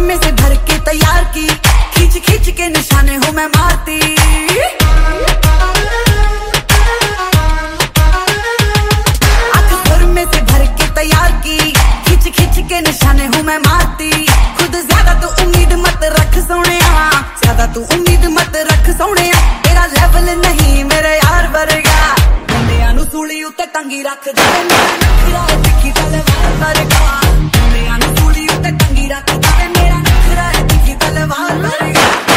में से भर के तैयार की, खींच खींच के निशाने हूँ मैं मारती। आंख सुर में से भर के तैयार की, खींच खींच के निशाने हूँ मैं मारती। खुद ज्यादा तू उम्मीद मत रख सोनिया, ज्यादा तू उम्मीद मत रख सोनिया। तेरा लेवल नहीं मेरे यार वर्गा, मुंडियां नू सूली उत्ते टंगी रख दे। मेरा नखरा दिखी तलवार वर्गा, मुंडियां नू सूली